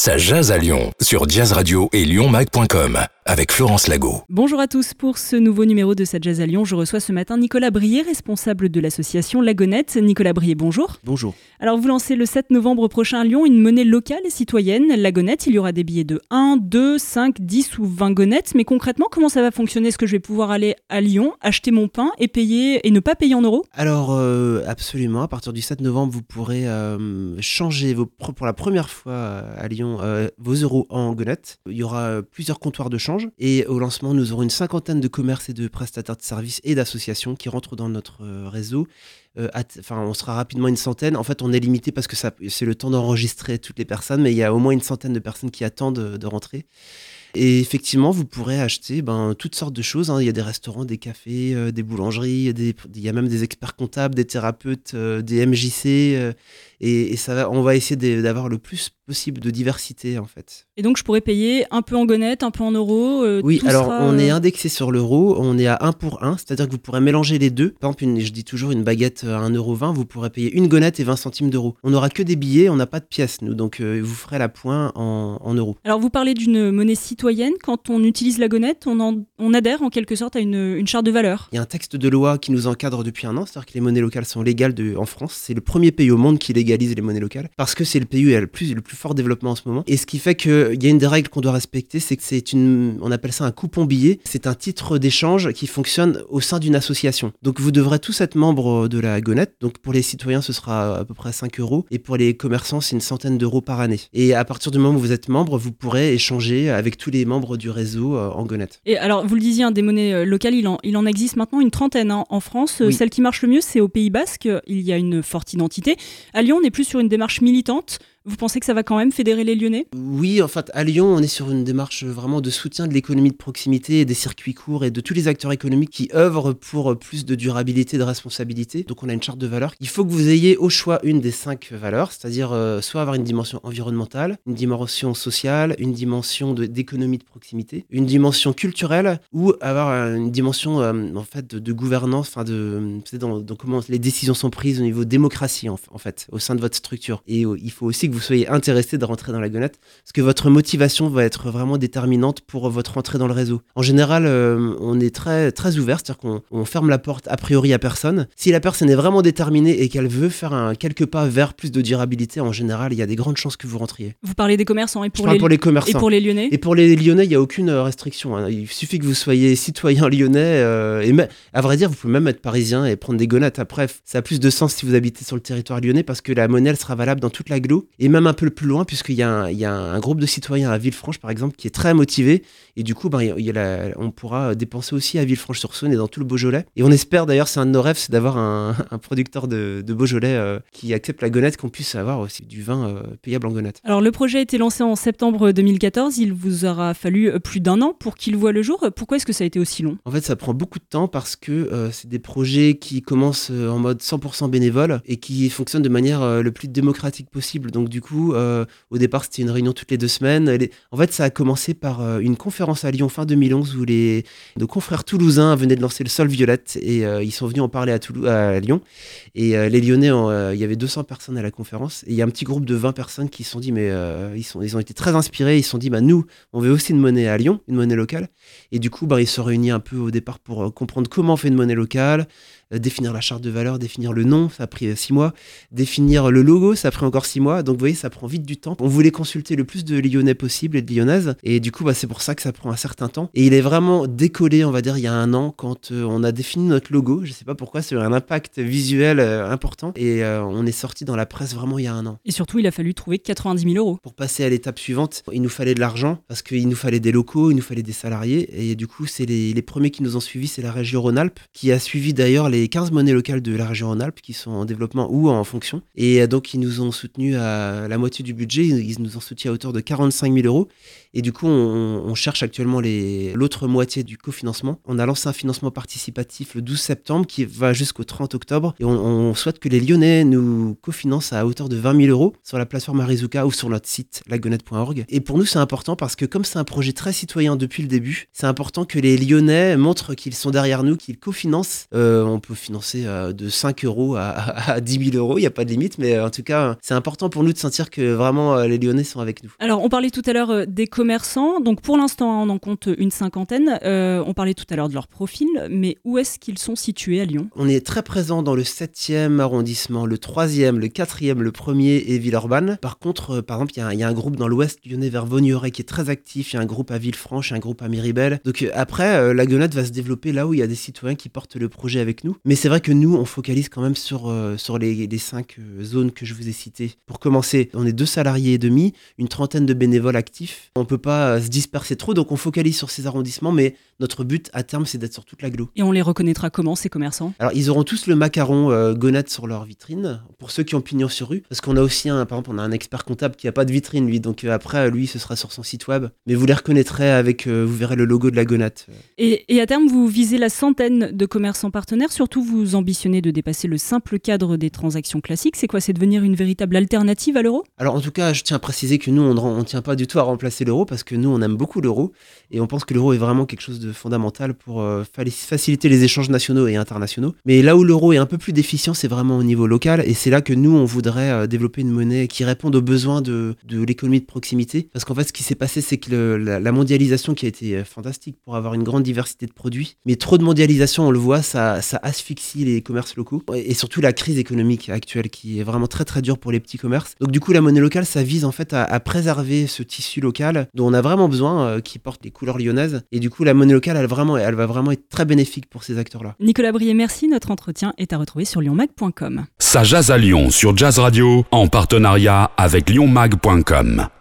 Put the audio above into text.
Ça jase à Lyon sur Jazz Radio et lyonmag.com avec Florence Lago. Bonjour à tous, pour ce nouveau numéro de Ça jase à Lyon, je reçois ce matin Nicolas Brier, responsable de l'association Lagonette. Nicolas Brier, bonjour. Bonjour. Alors vous lancez le 7 novembre prochain à Lyon une monnaie locale et citoyenne, Lagonette. Il y aura des billets de 1, 2, 5, 10 ou 20 gonettes. Mais concrètement, comment ça va fonctionner ? Est-ce que je vais pouvoir aller à Lyon, acheter mon pain et ne pas payer en euros ? Alors absolument, à partir du 7 novembre, vous pourrez changer pour la première fois à Lyon vos euros en gonettes. Il y aura plusieurs comptoirs de change et au lancement, nous aurons une cinquantaine de commerces et de prestataires de services et d'associations qui rentrent dans notre réseau. On sera rapidement une centaine. En fait, on est limité parce que c'est le temps d'enregistrer toutes les personnes, mais il y a au moins une centaine de personnes qui attendent de rentrer. Et effectivement, vous pourrez acheter toutes sortes de choses. Il y a des restaurants, des cafés, des boulangeries, il y a même des experts comptables, des thérapeutes, des MJC. Et on va essayer d'avoir le plus possible de diversité en fait. Et donc je pourrais payer un peu en gonettes, un peu en euros. Oui, alors on est indexé sur l'euro, on est à 1 pour 1, c'est-à-dire que vous pourrez mélanger les deux. Par exemple, je dis toujours une baguette à 1,20€, vous pourrez payer une gonette et 20 centimes d'euros. On n'aura que des billets, on n'a pas de pièces nous, donc vous ferez la pointe en euros. Alors vous parlez d'une monnaie citoyenne, quand on utilise la gonette, on adhère en quelque sorte à une charte de valeur. Il y a un texte de loi qui nous encadre depuis un an, c'est-à-dire que les monnaies locales sont légales en France. C'est le premier pays au monde qui légalise les monnaies locales, parce que c'est le pays où il y a le plus fort développement en ce moment. Et ce qui fait qu'il y a une des règles qu'on doit respecter, c'est que on appelle ça un coupon billet. C'est un titre d'échange qui fonctionne au sein d'une association. Donc vous devrez tous être membres de la gonette. Donc pour les citoyens, ce sera à peu près 5€. Et pour les commerçants, c'est une centaine d'euros par année. Et à partir du moment où vous êtes membre, vous pourrez échanger avec tous les membres du réseau en gonette. Et alors, vous le disiez, des monnaies locales, il en existe maintenant une trentaine en France. Oui. Celle qui marche le mieux, c'est au Pays Basque. Il y a une forte identité. À Lyon, on est plus sur une démarche militante. Vous pensez que ça va quand même fédérer les Lyonnais ? Oui, en fait, à Lyon, on est sur une démarche vraiment de soutien de l'économie de proximité et des circuits courts et de tous les acteurs économiques qui œuvrent pour plus de durabilité et de responsabilité. Donc, on a une charte de valeurs. Il faut que vous ayez au choix une des 5 valeurs, c'est-à-dire soit avoir une dimension environnementale, une dimension sociale, une dimension d'économie de proximité, une dimension culturelle ou avoir une dimension de gouvernance, dans comment les décisions sont prises au niveau démocratie en fait, au sein de votre structure. Et il faut aussi que vous soyez intéressé de rentrer dans la gonette, parce que votre motivation va être vraiment déterminante pour votre entrée dans le réseau. En général, on est très, très ouvert, c'est-à-dire qu'on ferme la porte a priori à personne. Si la personne est vraiment déterminée et qu'elle veut faire quelques pas vers plus de durabilité, en général, il y a des grandes chances que vous rentriez. Vous parlez des commerçants et pour les commerçants. Et pour les Lyonnais ? Et pour les Lyonnais, il n'y a aucune restriction. Il suffit que vous soyez citoyen lyonnais. À vrai dire, vous pouvez même être parisien et prendre des gonettes. Après, ça a plus de sens si vous habitez sur le territoire lyonnais, parce que la monnaie, elle sera valable dans toute l'agglo. Et même un peu plus loin, puisqu'il y a un groupe de citoyens à Villefranche, par exemple, qui est très motivé. Et du coup, on pourra dépenser aussi à Villefranche-sur-Saône et dans tout le Beaujolais. Et on espère, d'ailleurs, c'est un de nos rêves, c'est d'avoir un producteur de Beaujolais qui accepte la gonette, qu'on puisse avoir aussi du vin payable en gonette. Alors, le projet a été lancé en septembre 2014. Il vous aura fallu plus d'1 an pour qu'il voie le jour. Pourquoi est-ce que ça a été aussi long ? En fait, ça prend beaucoup de temps parce que c'est des projets qui commencent en mode 100% bénévole et qui fonctionnent de manière le plus démocratique possible. Donc, du coup, au départ, c'était une réunion toutes les 2 semaines. En fait, ça a commencé par une conférence à Lyon fin 2011 où nos confrères toulousains venaient de lancer le Sol Violette et ils sont venus en parler à Lyon. Et les Lyonnais, il y avait 200 personnes à la conférence. Et il y a un petit groupe de 20 personnes qui se sont dit, mais ils ont été très inspirés. Ils se sont dit, nous, on veut aussi une monnaie à Lyon, une monnaie locale. Et du coup, ils se sont réunis un peu au départ pour comprendre comment on fait une monnaie locale, définir la charte de valeur, définir le nom, ça a pris 6 mois, définir le logo, ça a pris encore 6 mois, donc vous voyez, ça prend vite du temps. On voulait consulter le plus de Lyonnais possible et de Lyonnaises, et du coup, c'est pour ça que ça prend un certain temps. Et il est vraiment décollé, on va dire, il y a 1 an, quand on a défini notre logo, je sais pas pourquoi, c'est un impact visuel important, et on est sorti dans la presse vraiment il y a 1 an. Et surtout, il a fallu trouver 90 000 €. Pour passer à l'étape suivante, il nous fallait de l'argent, parce qu'il nous fallait des locaux, il nous fallait des salariés, et du coup, c'est les premiers qui nous ont suivis, c'est la région Rhône-Alpes, qui a suivi d'ailleurs les 15 monnaies locales de la région Rhône-Alpes, qui sont en développement ou en fonction. Et donc, ils nous ont soutenus à la moitié du budget, ils nous ont soutenus à hauteur de 45 000 €. Et du coup, on cherche actuellement l'autre moitié du cofinancement. On a lancé un financement participatif le 12 septembre qui va jusqu'au 30 octobre. Et on souhaite que les Lyonnais nous cofinancent à hauteur de 20 000 € sur la plateforme Marizuka ou sur notre site lagonette.org. Et pour nous, c'est important parce que comme c'est un projet très citoyen depuis le début, c'est important que les Lyonnais montrent qu'ils sont derrière nous, qu'ils cofinancent. On peut financer de 5 € à 10 000 €, il n'y a pas de limite. Mais en tout cas, c'est important pour nous de sentir que vraiment les Lyonnais sont avec nous. Alors, on parlait tout à l'heure des commerçants. Donc, pour l'instant, on en compte une cinquantaine. On parlait tout à l'heure de leur profil, mais où est-ce qu'ils sont situés à Lyon ? On est très présent dans le 7e arrondissement, le 3e, le 4e, le 1er et Villeurbanne. Par contre, par exemple, il y a un groupe dans l'ouest lyonnais vers Vaugneray qui est très actif. Il y a un groupe à Villefranche, un groupe à Miribel. Donc après, la Gonette va se développer là où il y a des citoyens qui portent le projet avec nous. Mais c'est vrai que nous, on focalise quand même sur les 5 zones que je vous ai citées. Pour commencer, on est 2 salariés et demi, une trentaine de bénévoles actifs. On peut pas se disperser trop, donc on focalise sur ces arrondissements, mais notre but à terme, c'est d'être sur toute l'agglo. Et on les reconnaîtra comment, ces commerçants ? Alors, ils auront tous le macaron Gonette sur leur vitrine, pour ceux qui ont pignon sur rue, parce qu'on a aussi par exemple, on a un expert comptable qui a pas de vitrine, lui, donc après, lui, ce sera sur son site web. Mais vous les reconnaîtrez avec, vous verrez le logo de la Gonette. Et à terme, vous visez la centaine de commerçants partenaires, surtout vous ambitionnez de dépasser le simple cadre des transactions classiques. C'est quoi ? C'est devenir une véritable alternative à l'euro ? Alors en tout cas, je tiens à préciser que nous, on ne tient pas du tout à remplacer l'euro, parce que nous, on aime beaucoup l'euro, et on pense que l'euro est vraiment quelque chose de fondamental pour faciliter les échanges nationaux et internationaux. Mais là où l'euro est un peu plus déficient, c'est vraiment au niveau local, et c'est là que nous, on voudrait développer une monnaie qui réponde aux besoins de l'économie de proximité. Parce qu'en fait, ce qui s'est passé, c'est que la mondialisation qui a été fantastique pour avoir une grande diversité de produits, mais trop de mondialisation, on le voit, ça asphyxie les commerces locaux, et surtout la crise économique actuelle qui est vraiment très très dure pour les petits commerces. Donc du coup, la monnaie locale, ça vise en fait à préserver ce tissu local dont on a vraiment besoin, qui porte les couleurs lyonnaises, et du coup, la monnaie locale, elle va vraiment être très bénéfique pour ces acteurs-là. Nicolas Brier, merci. Notre entretien est à retrouver sur lyonmag.com. Ça jase à Lyon sur Jazz Radio en partenariat avec lyonmag.com.